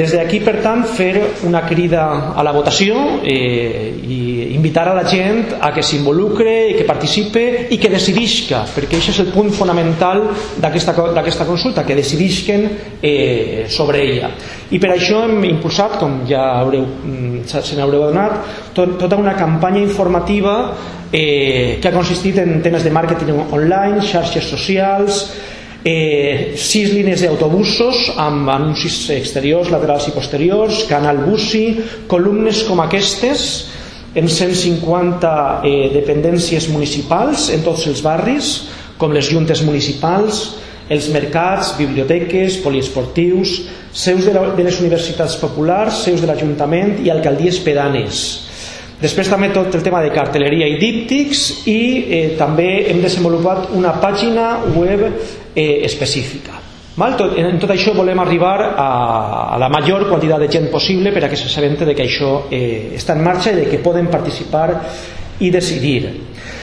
des d'aquí, per tant, fer una crida a la votació i invitar a la gent a que s'involucre, que participe i que decidisca, perquè això és el punt fonamental d'aquesta consulta, que decidisquen sobre ella. I per això hem impulsat, com ja se n'haureu adonat, tota una campanya informativa que ha consistit en temes de màrqueting online, xarxes socials, 6 línies d'autobusos amb anuncis exteriors, laterals i posteriors, canal Bussi, columnes com aquestes en 150 dependències municipals en tots els barris, com les juntes municipals, els mercats, biblioteques, poliesportius, seus de les universitats populars, seus de l'Ajuntament i alcaldies pedanes. Després també tot el tema de cartelleria i díptics, i també hem desenvolupat una pàgina web específica. En tot això volem arribar a la major quantitat de gent possible per a que s'assabenti que això està en marxa i que poden participar i decidir.